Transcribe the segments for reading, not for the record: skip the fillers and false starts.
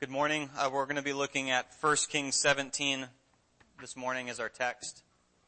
Good morning. We're going to be looking at 1 Kings 17 this morning as our text.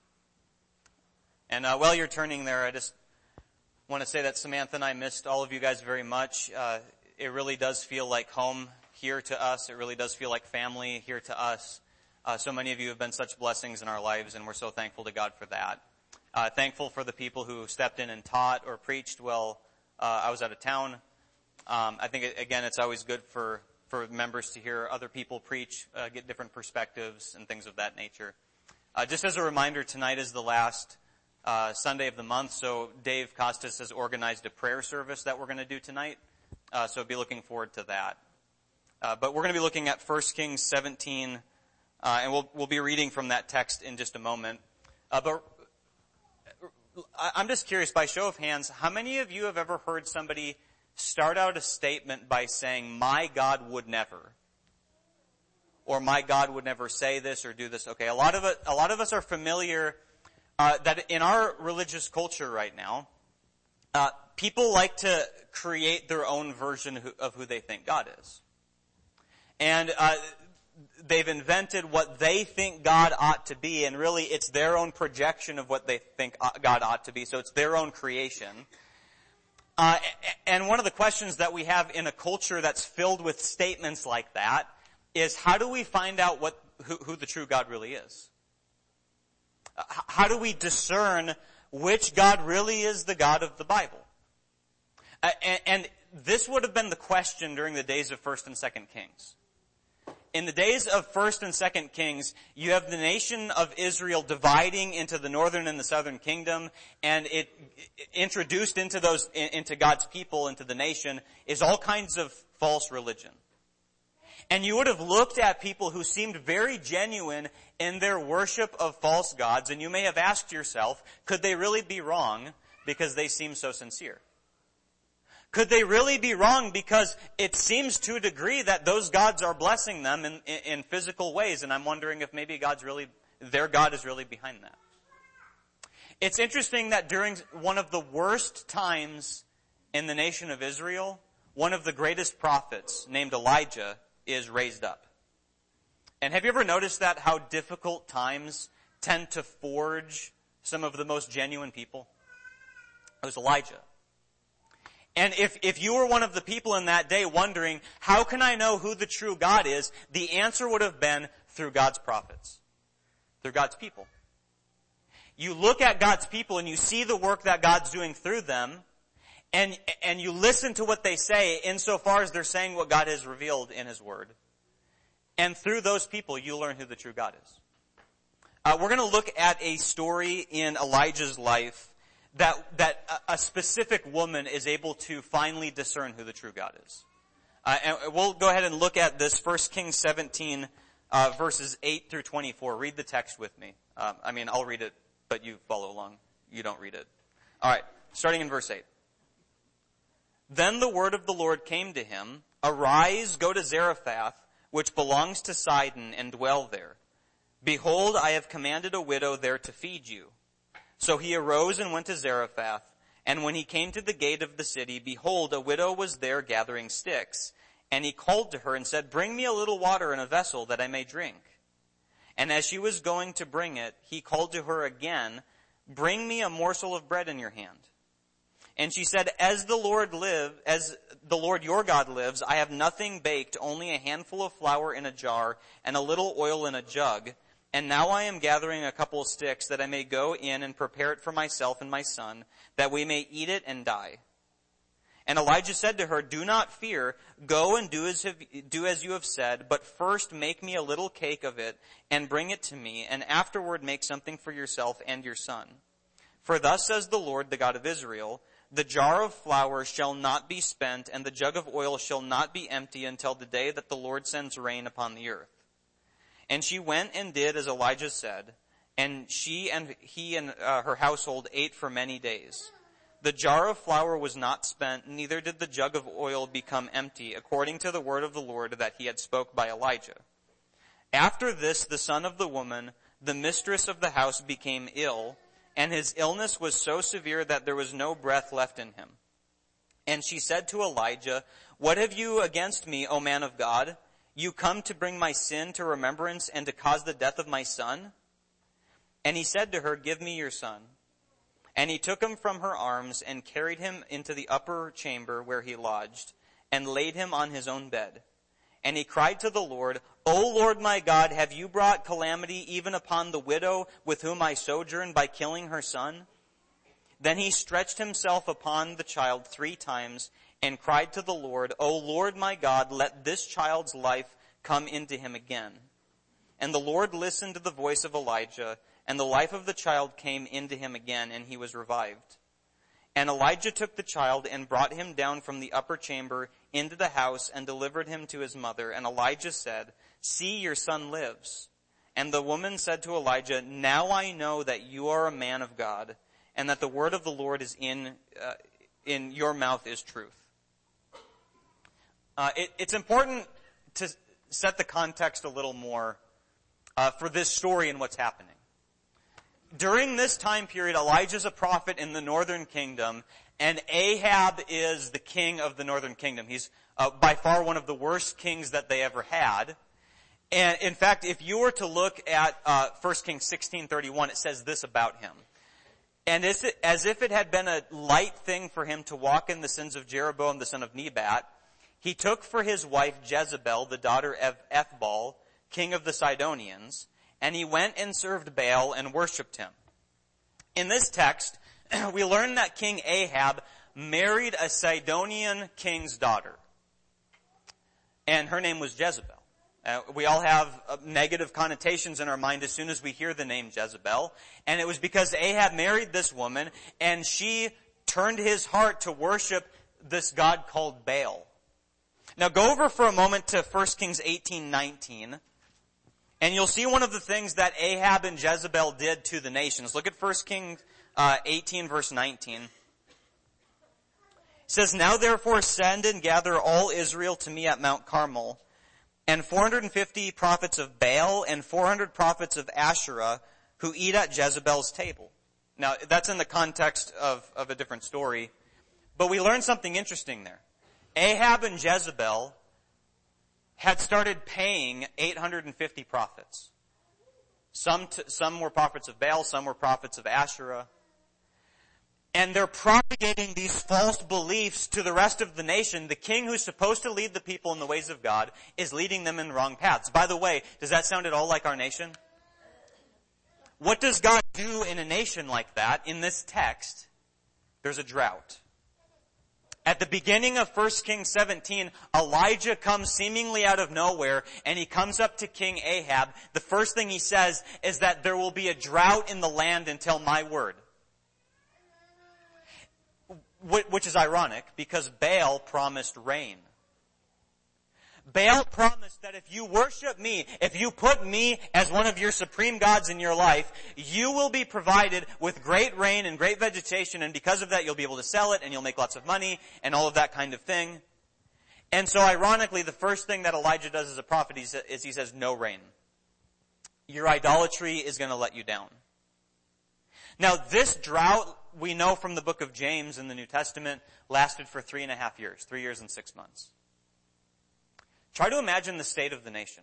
And while you're turning there, I just want to say that Samantha and I missed all of you guys very much. It really does feel like home here to us. It really does feel like family here to us. So many of you have been such blessings in our lives, and we're so thankful to God for that. Thankful for the people who stepped in and taught or preached while I was out of town. I think, again, it's always good for members to hear other people preach, get different perspectives and things of that nature. Just as a reminder, tonight is the last Sunday of the month, so Dave Costas has organized a prayer service that we're going to do tonight, so be looking forward to that. But we're going to be looking at 1 Kings 17, and we'll be reading from that text in just a moment. But I'm just curious, by show of hands, how many of you have ever heard somebody start out a statement by saying, "My God would never," or "My God would never say this or do this"? Okay, a lot of us are familiar that in our religious culture right now, people like to create their own version of who they think God is, and they've invented what they think God ought to be, and really it's their own projection of what they think God ought to be. So it's their own creation. And one of the questions that we have in a culture that's filled with statements like that is, how do we find out who the true God really is? How do we discern which God really is the God of the Bible? And this would have been the question during the days of 1st and 2nd Kings. In the days of 1st and 2nd Kings, you have the nation of Israel dividing into the northern and the southern kingdom, and it introduced into God's people, into the nation, is all kinds of false religion. And you would have looked at people who seemed very genuine in their worship of false gods, and you may have asked yourself, could they really be wrong because they seem so sincere? Could they really be wrong because it seems to a degree that those gods are blessing them in physical ways, and I'm wondering if maybe their God is really behind that. It's interesting that during one of the worst times in the nation of Israel, one of the greatest prophets, named Elijah, is raised up. And have you ever noticed that, how difficult times tend to forge some of the most genuine people? It was Elijah. And if you were one of the people in that day wondering, how can I know who the true God is? The answer would have been through God's prophets, through God's people. You look at God's people and you see the work that God's doing through them, and you listen to what they say insofar as they're saying what God has revealed in His Word. And through those people, you learn who the true God is. We're going to look at a story in Elijah's life that a specific woman is able to finally discern who the true God is. And we'll go ahead and look at this 1 Kings 17, verses 8 through 24. Read the text with me. I'll read it, but you follow along. You don't read it. All right, starting in verse 8. Then the word of the Lord came to him, "Arise, go to Zarephath, which belongs to Sidon, and dwell there. Behold, I have commanded a widow there to feed you." So he arose and went to Zarephath, and when he came to the gate of the city, behold, a widow was there gathering sticks. And he called to her and said, "Bring me a little water in a vessel that I may drink." And as she was going to bring it, he called to her again, "Bring me a morsel of bread in your hand." And she said, as the Lord your God lives, I have nothing baked, only a handful of flour in a jar and a little oil in a jug. And now I am gathering a couple of sticks that I may go in and prepare it for myself and my son, that we may eat it and die. And Elijah said to her, "Do not fear. Go and do as you have said, but first make me a little cake of it and bring it to me, and afterward make something for yourself and your son. For thus says the Lord, the God of Israel, the jar of flour shall not be spent, and the jug of oil shall not be empty until the day that the Lord sends rain upon the earth." And she went and did as Elijah said, and he and her household ate for many days. The jar of flour was not spent, neither did the jug of oil become empty, according to the word of the Lord that he had spoke by Elijah. After this, the son of the woman, the mistress of the house, became ill, and his illness was so severe that there was no breath left in him. And she said to Elijah, "What have you against me, O man of God? You come to bring my sin to remembrance and to cause the death of my son?" And he said to her, "Give me your son." And he took him from her arms and carried him into the upper chamber where he lodged, and laid him on his own bed. And he cried to the Lord, "O Lord my God, have you brought calamity even upon the widow with whom I sojourn by killing her son?" Then he stretched himself upon the child 3 times and cried to the Lord, "O Lord my God, let this child's life come into him again." And the Lord listened to the voice of Elijah, and the life of the child came into him again, and he was revived. And Elijah took the child and brought him down from the upper chamber into the house and delivered him to his mother. And Elijah said, "See, your son lives." And the woman said to Elijah, "Now I know that you are a man of God, and that the word of the Lord is in your mouth is truth." It's important to set the context a little more for this story and what's happening. During this time period, Elijah's a prophet in the northern kingdom, and Ahab is the king of the northern kingdom. He's by far one of the worst kings that they ever had. And in fact, if you were to look at 1 Kings 16:31, it says this about him. "And as if it had been a light thing for him to walk in the sins of Jeroboam the son of Nebat, he took for his wife Jezebel, the daughter of Ethbaal, king of the Sidonians, and he went and served Baal and worshipped him." In this text, we learn that King Ahab married a Sidonian king's daughter. And her name was Jezebel. We all have negative connotations in our mind as soon as we hear the name Jezebel. And it was because Ahab married this woman, and she turned his heart to worship this god called Baal. Now go over for a moment to 1 Kings 18:19. And you'll see one of the things that Ahab and Jezebel did to the nations. Look at 1 Kings 18 verse 19. It says, "Now therefore send and gather all Israel to me at Mount Carmel, and 450 prophets of Baal and 400 prophets of Asherah who eat at Jezebel's table." Now that's in the context of a different story. But we learned something interesting there. Ahab and Jezebel had started paying 850 prophets. Some were prophets of Baal, some were prophets of Asherah. And they're propagating these false beliefs to the rest of the nation. The king who's supposed to lead the people in the ways of God is leading them in the wrong paths. By the way, does that sound at all like our nation? What does God do in a nation like that? In this text, there's a drought. At the beginning of 1 Kings 17, Elijah comes seemingly out of nowhere, and he comes up to King Ahab. The first thing he says is that there will be a drought in the land until my word. Which is ironic, because Baal promised rain. Baal promised that if you worship me, if you put me as one of your supreme gods in your life, you will be provided with great rain and great vegetation, and because of that you'll be able to sell it and you'll make lots of money and all of that kind of thing. And so ironically, the first thing that Elijah does as a prophet is he says, "No rain. Your idolatry is going to let you down." Now this drought, we know from the book of James in the New Testament, lasted for 3.5 years, 3 years and 6 months. Try to imagine the state of the nation.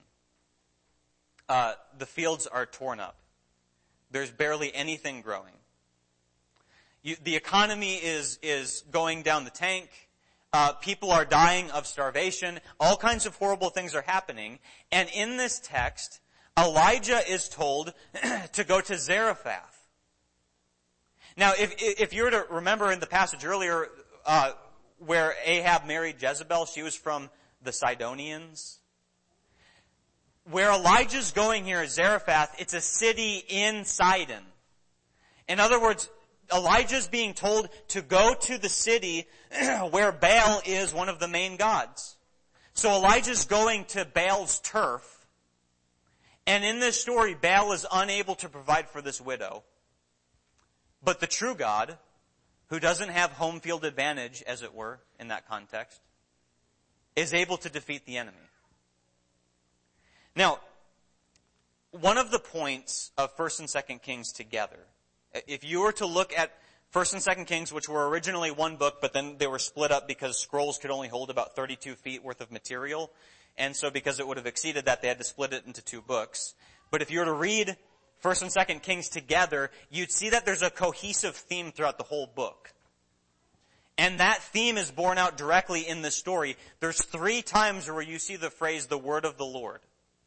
The fields are torn up. There's barely anything growing. The economy is going down the tank. People are dying of starvation. All kinds of horrible things are happening. And in this text, Elijah is told to go to Zarephath. Now, if you were to remember in the passage earlier, where Ahab married Jezebel, she was from the Sidonians. Where Elijah's going here is Zarephath. It's a city in Sidon. In other words, Elijah's being told to go to the city where Baal is one of the main gods. So Elijah's going to Baal's turf. And in this story, Baal is unable to provide for this widow. But the true God, who doesn't have home field advantage, as it were, in that context, is able to defeat the enemy. Now, one of the points of 1st and 2nd Kings together, if you were to look at 1st and 2nd Kings, which were originally one book, but then they were split up because scrolls could only hold about 32 feet worth of material. And so because it would have exceeded that, they had to split it into 2 books. But if you were to read 1st and 2nd Kings together, you'd see that there's a cohesive theme throughout the whole book. And that theme is borne out directly in this story. There's 3 times where you see the phrase, the word of the Lord.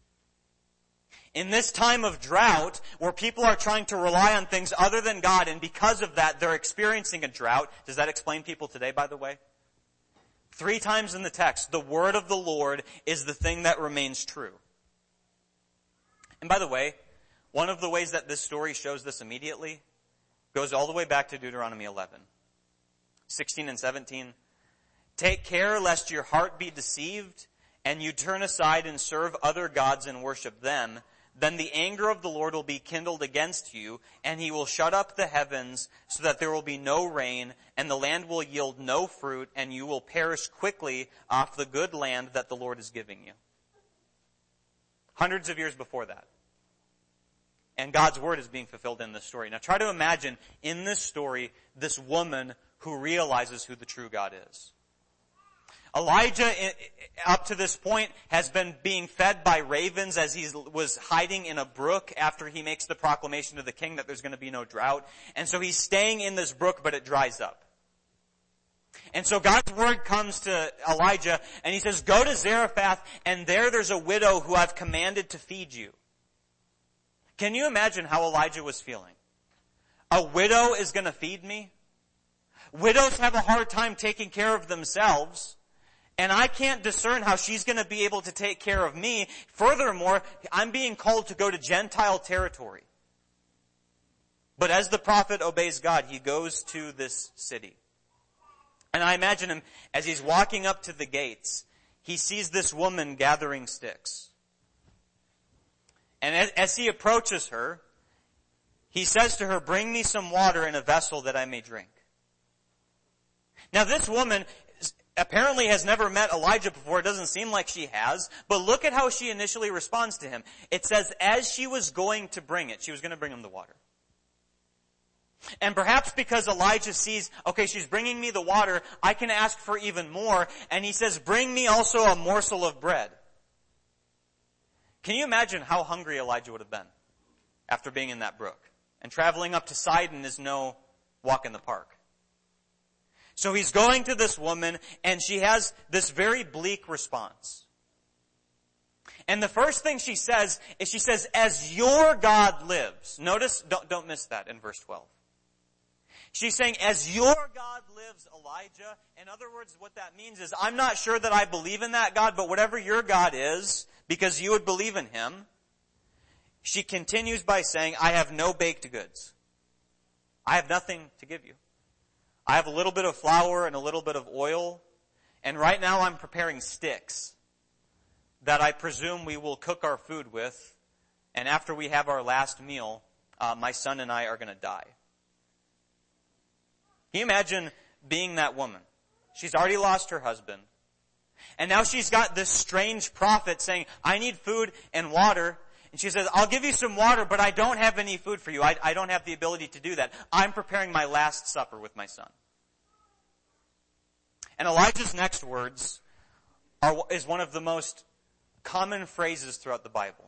In this time of drought, where people are trying to rely on things other than God, and because of that, they're experiencing a drought. Does that explain people today, by the way? 3 times in the text, the word of the Lord is the thing that remains true. And by the way, one of the ways that this story shows this immediately goes all the way back to Deuteronomy 11. 16 and 17. Take care lest your heart be deceived, and you turn aside and serve other gods and worship them. Then the anger of the Lord will be kindled against you, and he will shut up the heavens so that there will be no rain, and the land will yield no fruit, and you will perish quickly off the good land that the Lord is giving you. Hundreds of years before that. And God's word is being fulfilled in this story. Now try to imagine in this story, this woman who realizes who the true God is. Elijah, up to this point, has been being fed by ravens as he was hiding in a brook after he makes the proclamation to the king that there's going to be no drought. And so he's staying in this brook, but it dries up. And so God's word comes to Elijah, and he says, go to Zarephath, and there's a widow who I've commanded to feed you. Can you imagine how Elijah was feeling? A widow is going to feed me? Widows have a hard time taking care of themselves, and I can't discern how she's going to be able to take care of me. Furthermore, I'm being called to go to Gentile territory. But as the prophet obeys God, he goes to this city. And I imagine him, as he's walking up to the gates, he sees this woman gathering sticks. And as he approaches her, he says to her, bring me some water in a vessel that I may drink. Now this woman apparently has never met Elijah before. It doesn't seem like she has. But look at how she initially responds to him. It says, as she was going to bring it, she was going to bring him the water. And perhaps because Elijah sees, okay, she's bringing me the water, I can ask for even more. And he says, bring me also a morsel of bread. Can you imagine how hungry Elijah would have been after being in that brook? And traveling up to Sidon is no walk in the park. So he's going to this woman, and she has this very bleak response. And the first thing she says is she says, as your God lives. Notice, don't miss that in verse 12. She's saying, as your God lives, Elijah. In other words, what that means is, I'm not sure that I believe in that God, but whatever your God is, because you would believe in him. She continues by saying, I have no baked goods. I have nothing to give you. I have a little bit of flour and a little bit of oil, and right now I'm preparing sticks that I presume we will cook our food with, and after we have our last meal, my son and I are going to die. Can you imagine being that woman? She's already lost her husband, and now she's got this strange prophet saying, I need food and water. And she says, I'll give you some water, but I don't have any food for you. I don't have the ability to do that. I'm preparing my last supper with my son. And Elijah's next words is one of the most common phrases throughout the Bible.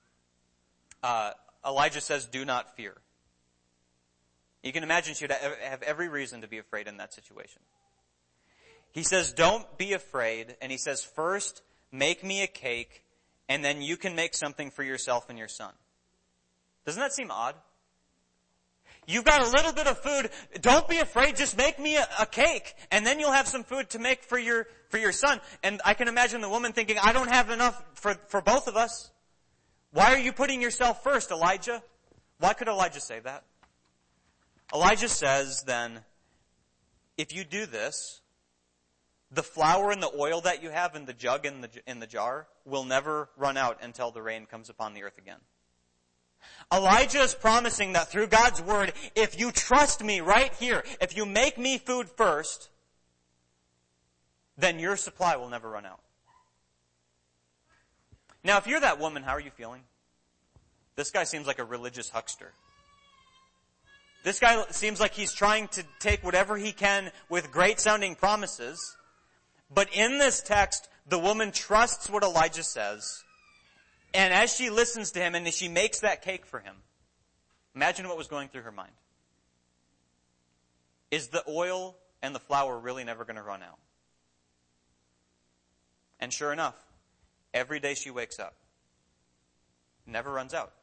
Elijah says, do not fear. You can imagine she would have every reason to be afraid in that situation. He says, don't be afraid. And he says, first, make me a cake, and then you can make something for yourself and your son. Doesn't that seem odd? You've got a little bit of food. Don't be afraid. Just make me a cake, and then you'll have some food to make for your son. And I can imagine the woman thinking, I don't have enough for both of us. Why are you putting yourself first, Elijah? Why could Elijah say that? Elijah says then, if you do this, the flour and the oil that you have in the jug in the jar will never run out until the rain comes upon the earth again. Elijah is promising that through God's word, if you trust me right here, if you make me food first, then your supply will never run out. Now, if you're that woman, how are you feeling? This guy seems like a religious huckster. This guy seems like he's trying to take whatever he can with great sounding promises. But in this text, the woman trusts what Elijah says, and as she listens to him and she makes that cake for him, imagine what was going through her mind. Is the oil and the flour really never going to run out? And sure enough, every day she wakes up, it never runs out.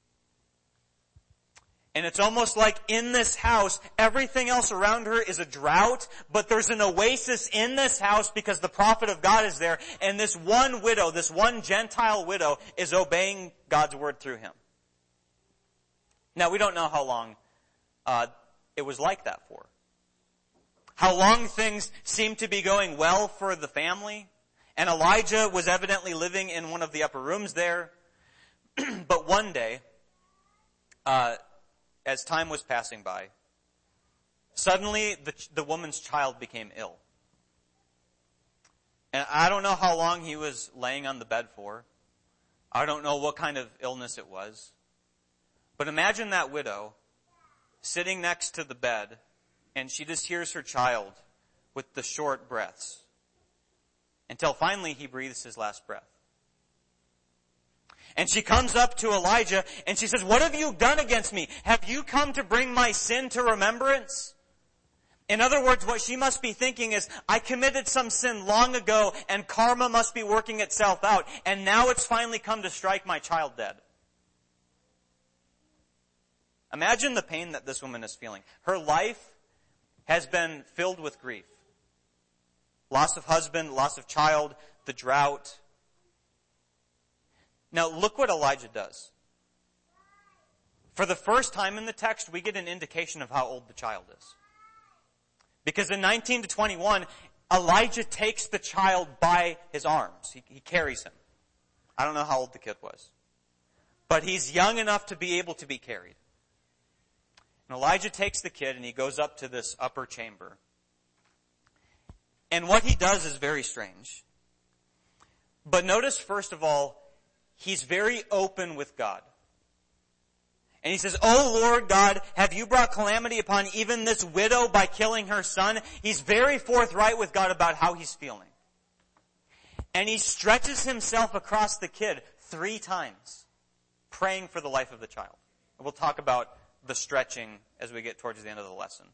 And it's almost like in this house, everything else around her is a drought, but there's an oasis in this house because the prophet of God is there, and this one widow, this one Gentile widow, is obeying God's word through him. Now, we don't know how long it was like that for. How long things seemed to be going well for the family, and Elijah was evidently living in one of the upper rooms there. But one day, as time was passing by, suddenly the woman's child became ill. And I don't know how long he was laying on the bed for. I don't know what kind of illness it was. But imagine that widow sitting next to the bed, and she just hears her child with the short breaths until finally he breathes his last breath. And she comes up to Elijah and she says, "What have you done against me? Have you come to bring my sin to remembrance?" In other words, what she must be thinking is, I committed some sin long ago and karma must be working itself out, and now it's finally come to strike my child dead. Imagine the pain that this woman is feeling. Her life has been filled with grief. Loss of husband, loss of child, the drought. Now look what Elijah does. For the first time in the text, we get an indication of how old the child is. Because in 19 to 21, Elijah takes the child by his arms. He carries him. I don't know how old the kid was. But he's young enough to be able to be carried. And Elijah takes the kid and he goes up to this upper chamber. And what he does is very strange. But notice, first of all, he's very open with God. And he says, "Oh Lord God, have you brought calamity upon even this widow by killing her son?" He's very forthright with God about how he's feeling. And he stretches himself across the kid 3 times, praying for the life of the child. We'll talk about the stretching as we get towards the end of the lesson.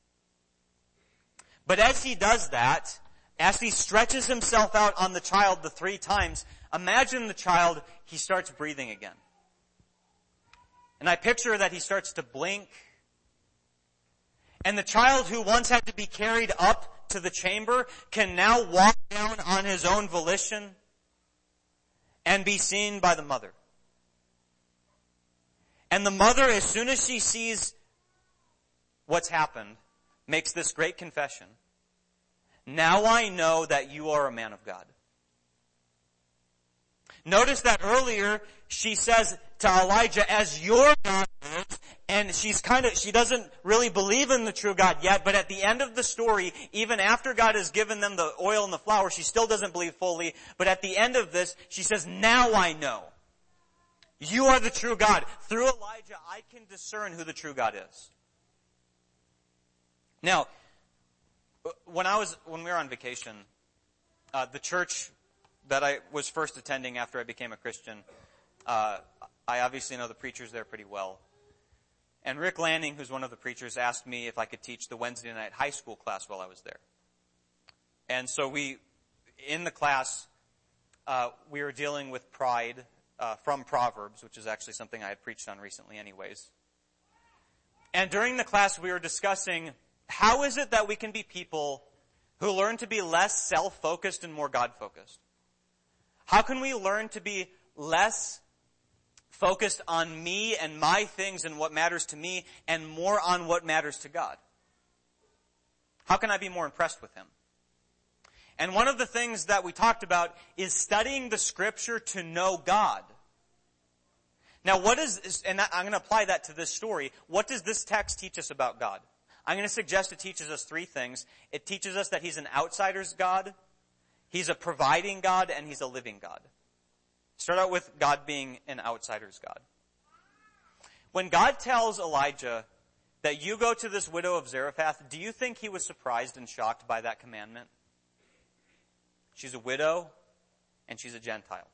But as he does that, as he stretches himself out on the child the 3 times, imagine the child, he starts breathing again. And I picture that he starts to blink. And the child who once had to be carried up to the chamber can now walk down on his own volition and be seen by the mother. And the mother, as soon as she sees what's happened, makes this great confession. "Now I know that you are a man of God." Notice that earlier she says to Elijah, "As your God lives," and she doesn't really believe in the true God yet, but at the end of the story, even after God has given them the oil and the flour, she still doesn't believe fully, but at the end of this, she says, "Now I know. You are the true God." Through Elijah, I can discern who the true God is. Now, when we were on vacation, the church that I was first attending after I became a Christian, I obviously know the preachers there pretty well. And Rick Lanning, who's one of the preachers, asked me if I could teach the Wednesday night high school class while I was there. And so in the class, we were dealing with pride from Proverbs, which is actually something I had preached on recently anyways. And during the class, we were discussing how is it that we can be people who learn to be less self-focused and more God-focused? How can we learn to be less focused on me and my things and what matters to me and more on what matters to God? How can I be more impressed with Him? And one of the things that we talked about is studying the Scripture to know God. Now and I'm going to apply that to this story. What does this text teach us about God? I'm going to suggest it teaches us 3 things. It teaches us that He's an outsider's God, He's a providing God, and He's a living God. Start out with God being an outsider's God. When God tells Elijah that you go to this widow of Zarephath, do you think he was surprised and shocked by that commandment? She's a widow. and she's a Gentile.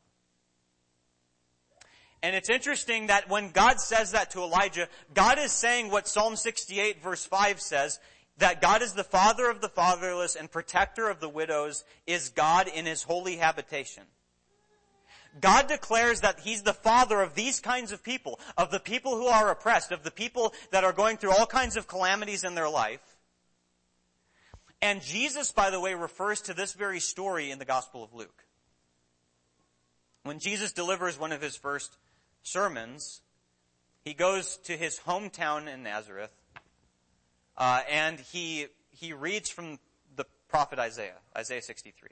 And it's interesting that when God says that to Elijah, God is saying what Psalm 68 verse 5 says, that God is the father of the fatherless and protector of the widows, is God in his holy habitation. God declares that he's the father of these kinds of people, of the people who are oppressed, of the people that are going through all kinds of calamities in their life. And Jesus, by the way, refers to this very story in the Gospel of Luke. When Jesus delivers one of his first sermons, he goes to his hometown in Nazareth, and he reads from the prophet Isaiah 63.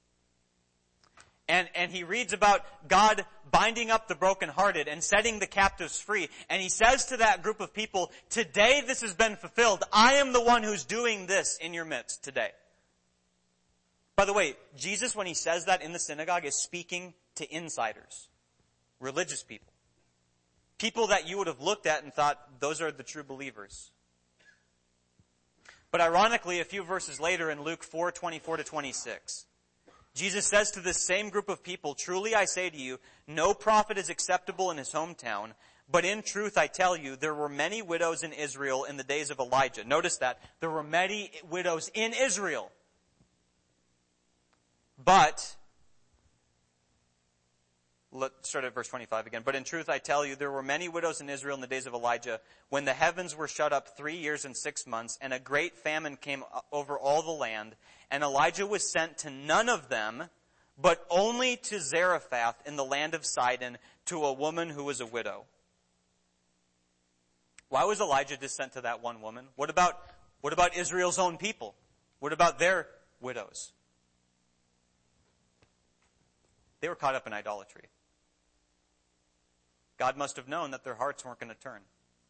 And he reads about God binding up the brokenhearted and setting the captives free. And he says to that group of people, today this has been fulfilled. I am the one who's doing this in your midst today. By the way, Jesus, when he says that in the synagogue, is speaking to insiders, religious people. People that you would have looked at and thought, those are the true believers. But ironically, a few verses later in Luke 4:24-26, Jesus says to this same group of people, truly I say to you, no prophet is acceptable in his hometown, but in truth I tell you, there were many widows in Israel in the days of Elijah. Notice that. There were many widows in Israel. But, let's start at verse 25 again. But in truth I tell you, there were many widows in Israel in the days of Elijah, when the heavens were shut up 3 years and 6 months, and a great famine came over all the land. And Elijah was sent to none of them, but only to Zarephath in the land of Sidon, to a woman who was a widow. Why was Elijah just sent to that one woman? What about Israel's own people? What about their widows? They were caught up in idolatry. God must have known that their hearts weren't going to turn.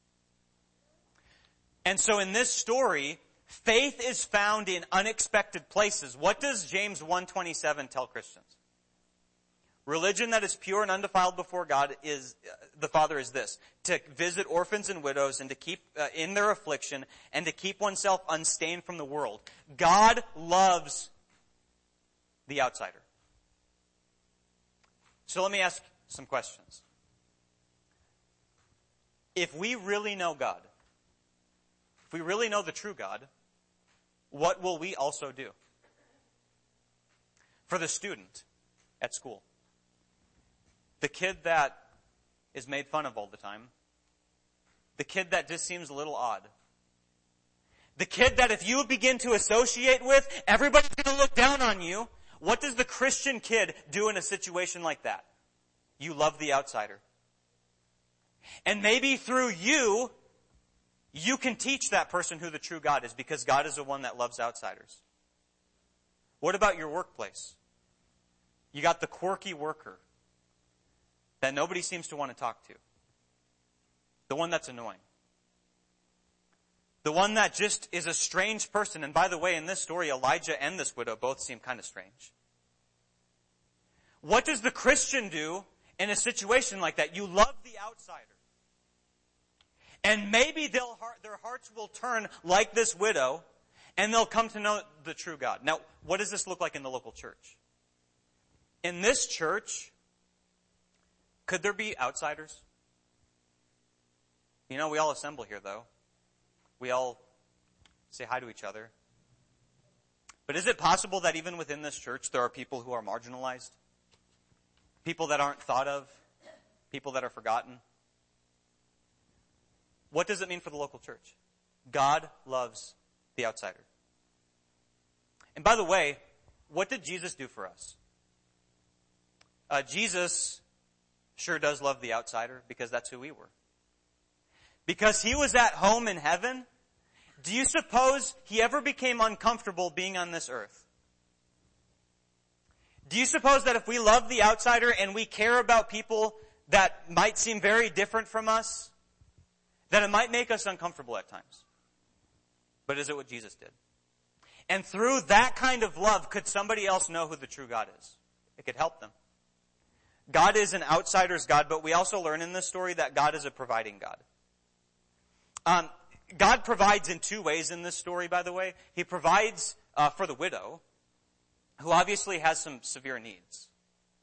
And so in this story, faith is found in unexpected places. What does James 1:27 tell Christians? Religion that is pure and undefiled before God is, the Father is this, to visit orphans and widows and to keep in their affliction and to keep oneself unstained from the world. God loves the outsider. So let me ask some questions. If we really know God, if we really know the true God, what will we also do? For the student at school, the kid that is made fun of all the time, the kid that just seems a little odd, the kid that if you begin to associate with, everybody's going to look down on you. What does the Christian kid do in a situation like that? You love the outsider. And maybe through you can teach that person who the true God is, because God is the one that loves outsiders. What about your workplace? You got the quirky worker that nobody seems to want to talk to. The one that's annoying. The one that just is a strange person. And by the way, in this story, Elijah and this widow both seem kind of strange. What does the Christian do in a situation like that? You love the outsider. And maybe their hearts will turn like this widow, and they'll come to know the true God. Now, what does this look like in the local church? In this church, could there be outsiders? You know, we all assemble here, though. We all say hi to each other. But is it possible that even within this church, there are people who are marginalized? People that aren't thought of? People that are forgotten? What does it mean for the local church? God loves the outsider. And by the way, what did Jesus do for us? Jesus sure does love the outsider, because that's who we were. Because he was at home in heaven, do you suppose he ever became uncomfortable being on this earth? Do you suppose that if we love the outsider and we care about people that might seem very different from us, that it might make us uncomfortable at times? But is it what Jesus did? And through that kind of love, could somebody else know who the true God is? It could help them. God is an outsider's God, but we also learn in this story that God is a providing God. God provides in two ways in this story, by the way. He provides for the widow, who obviously has some severe needs.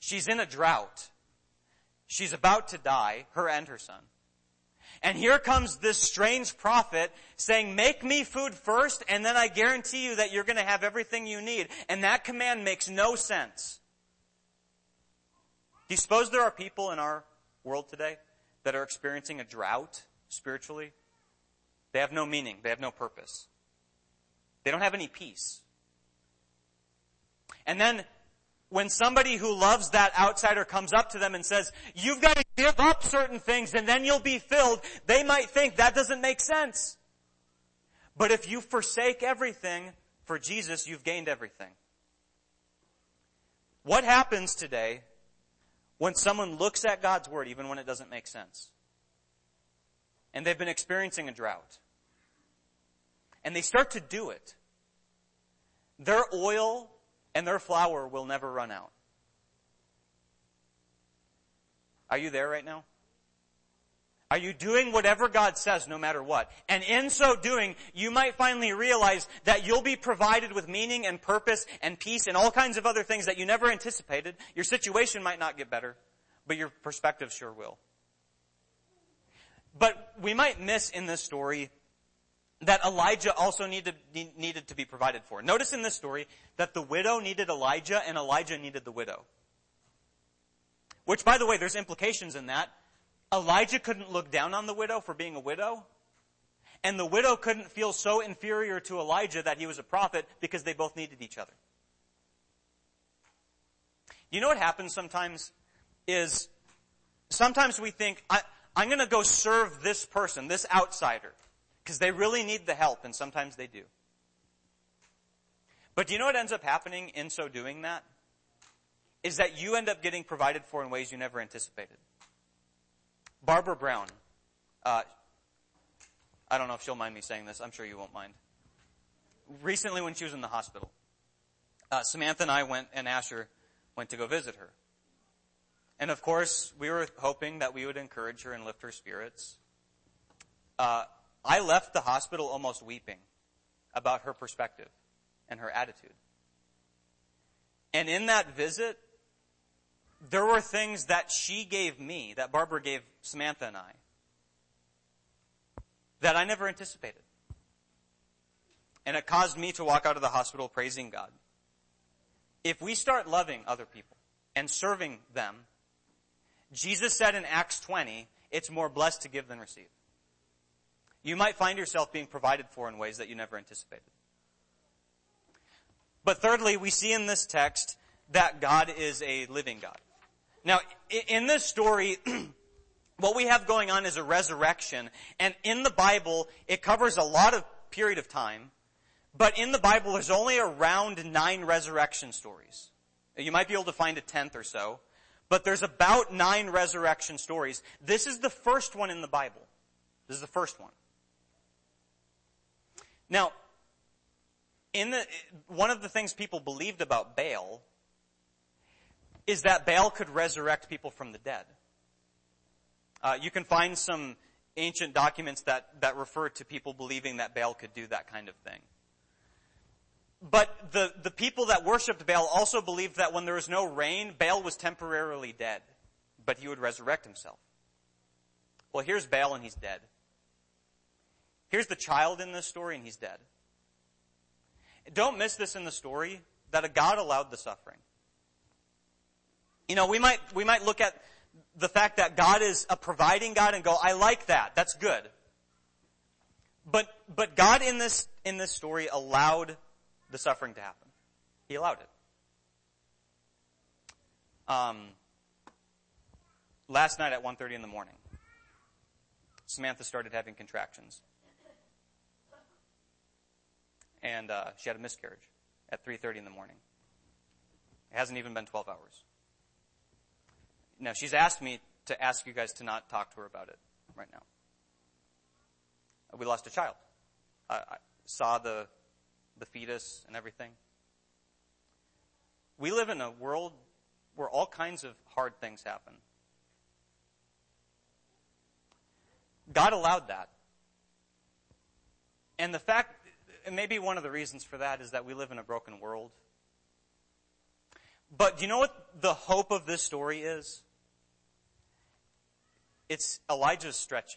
She's in a drought. She's about to die, her and her son. And here comes this strange prophet saying, make me food first, and then I guarantee you that you're going to have everything you need. And that command makes no sense. Do you suppose there are people in our world today that are experiencing a drought spiritually? They have no meaning. They have no purpose. They don't have any peace. And then when somebody who loves that outsider comes up to them and says, you've got to give up certain things and then you'll be filled, they might think that doesn't make sense. But if you forsake everything for Jesus, you've gained everything. What happens today when someone looks at God's word, even when it doesn't make sense? And they've been experiencing a drought. And they start to do it. Their oil and their flour will never run out. Are you there right now? Are you doing whatever God says no matter what? And in so doing, you might finally realize that you'll be provided with meaning and purpose and peace and all kinds of other things that you never anticipated. Your situation might not get better, but your perspective sure will. But we might miss in this story that Elijah also needed to be provided for. Notice in this story that the widow needed Elijah and Elijah needed the widow. Which, by the way, there's implications in that. Elijah couldn't look down on the widow for being a widow. And the widow couldn't feel so inferior to Elijah that he was a prophet because they both needed each other. You know what happens sometimes is sometimes we think, I'm going to go serve this person, this outsider, because they really need the help, and sometimes they do. But do you know what ends up happening in so doing that? Is that you end up getting provided for in ways you never anticipated. Barbara Brown, I don't know if she'll mind me saying this, I'm sure you won't mind. Recently when she was in the hospital, Samantha and I and Asher went to go visit her. And of course, we were hoping that we would encourage her and lift her spirits. I left the hospital almost weeping about her perspective and her attitude. And in that visit, there were things that she gave me, that Barbara gave Samantha and I, that I never anticipated. And it caused me to walk out of the hospital praising God. If we start loving other people and serving them, Jesus said in Acts 20, it's more blessed to give than receive. You might find yourself being provided for in ways that you never anticipated. But thirdly, we see in this text that God is a living God. Now, in this story, what we have going on is a resurrection. And in the Bible, it covers a lot of period of time. But in the Bible, there's only around 9 resurrection stories. You might be able to find a 10th or so. But there's about 9 resurrection stories. This is the first one in the Bible. This is the first one. Now, one of the things people believed about Baal is that Baal could resurrect people from the dead. You can find some ancient documents that refer to people believing that Baal could do that kind of thing. But the people that worshipped Baal also believed that when there was no rain, Baal was temporarily dead, but he would resurrect himself. Well, here's Baal and he's dead. Here's the child in this story and he's dead. Don't miss this in the story, that a God allowed the suffering. You know, we might look at the fact that God is a providing God and go, I like that. That's good. But God in this story allowed the suffering to happen. He allowed it. Last night at 1:30 in the morning, Samantha started having contractions. And she had a miscarriage at 3:30 in the morning. It hasn't even been 12 hours. Now, she's asked me to ask you guys to not talk to her about it right now. We lost a child. I saw the fetus and everything. We live in a world where all kinds of hard things happen. God allowed that. And the fact, and maybe one of the reasons for that is that we live in a broken world. But do you know what the hope of this story is? It's Elijah's stretching.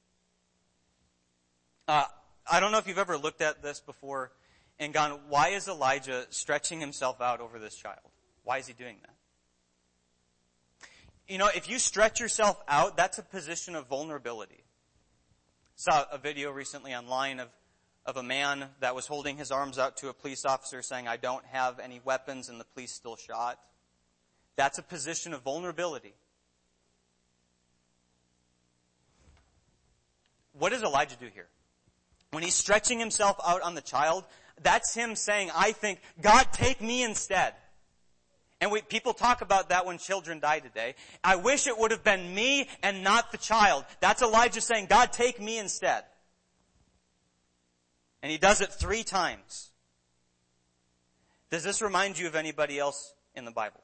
I don't know if you've ever looked at this before and gone, why is Elijah stretching himself out over this child? Why is he doing that? You know, if you stretch yourself out, that's a position of vulnerability. Saw a video recently online of a man that was holding his arms out to a police officer saying, I don't have any weapons, and the police still shot. That's a position of vulnerability. What does Elijah do here? When he's stretching himself out on the child, that's him saying, I think, God, take me instead. And people talk about that when children die today. I wish it would have been me and not the child. That's Elijah saying, God, take me instead. And he does it 3 times. Does this remind you of anybody else in the Bible?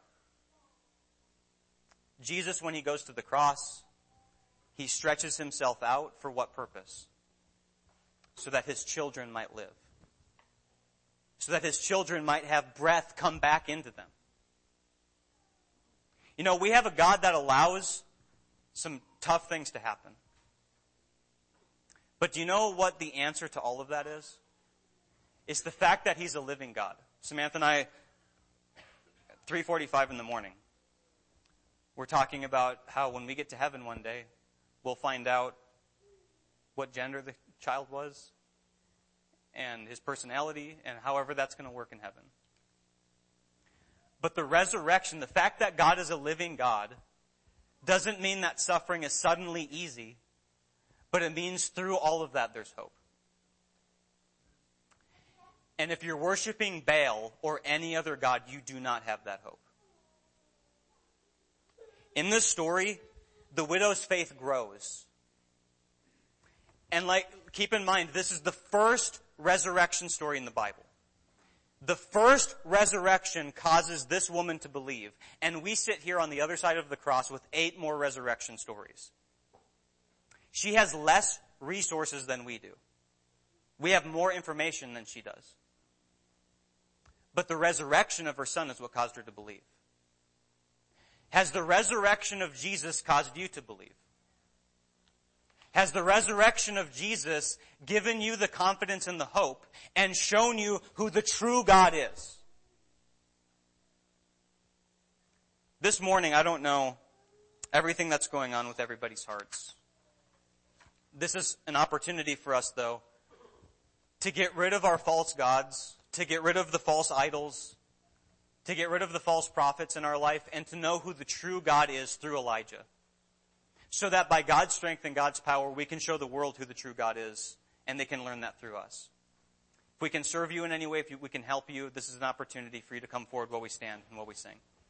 Jesus, when he goes to the cross, he stretches himself out for what purpose? So that his children might live. So that his children might have breath come back into them. You know, we have a God that allows some tough things to happen. But do you know what the answer to all of that is? It's the fact that he's a living God. Samantha and I, 3:45 in the morning, we're talking about how when we get to heaven one day, we'll find out what gender the child was and his personality and however that's going to work in heaven. But the resurrection, the fact that God is a living God, doesn't mean that suffering is suddenly easy, but it means through all of that there's hope. And if you're worshiping Baal or any other god, you do not have that hope. In this story, the widow's faith grows. And keep in mind, this is the first resurrection story in the Bible. The first resurrection causes this woman to believe. And we sit here on the other side of the cross with 8 more resurrection stories. She has less resources than we do. We have more information than she does. But the resurrection of her son is what caused her to believe. Has the resurrection of Jesus caused you to believe? Has the resurrection of Jesus given you the confidence and the hope and shown you who the true God is? This morning, I don't know everything that's going on with everybody's hearts. This is an opportunity for us, though, to get rid of our false gods, to get rid of the false idols, to get rid of the false prophets in our life, and to know who the true God is through Elijah. So that by God's strength and God's power, we can show the world who the true God is, and they can learn that through us. If we can serve you in any way, if we can help you, this is an opportunity for you to come forward while we stand and while we sing.